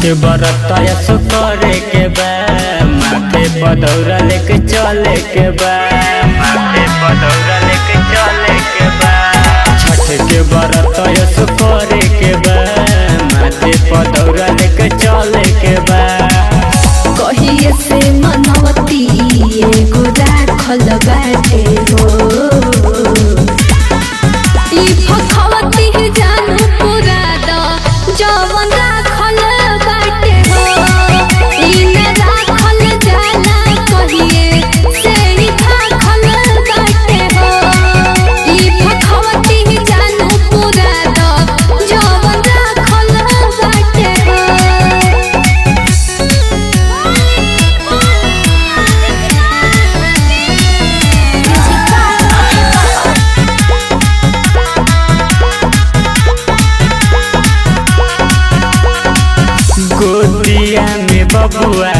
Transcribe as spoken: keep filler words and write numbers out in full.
के बरत यसो करे के बा, माथे पदौरा लेके चले के बा, माथे पदौरा लेके चले के बा। छठ के बरत यसो करे के बा, माथे पदौरा लेके चले के बा। कहिए से मनवती एगो राखल बाटे हो, ई फखवती जानू पूरा द जवन राखल बाटे हो। ई न राखल जाला कहिए से ई राखल बाटे हो। ई फखवती जानू पूरा द जवन राखल बाटे हो। गोदिया में बबुआ